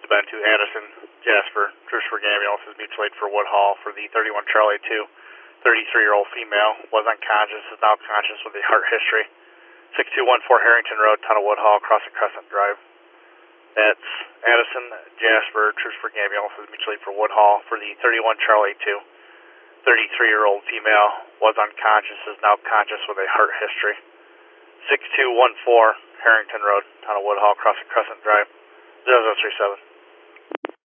been to Addison, Jasper, Christopher Ambulance is mutual aid for Woodhall for the 31 Charlie 2. 33-year-old female was unconscious, is now conscious with a heart history. 6214 Harrington Road, Town of Woodhall, crossing Crescent Drive. That's Addison, Jasper, Christopher Ambulance is mutual aid for Woodhall for the 31 Charlie 2. 33-year-old female was unconscious, is now conscious with a heart history. 6214 Harrington Road, Town of Woodhall, crossing Crescent Drive. 0037.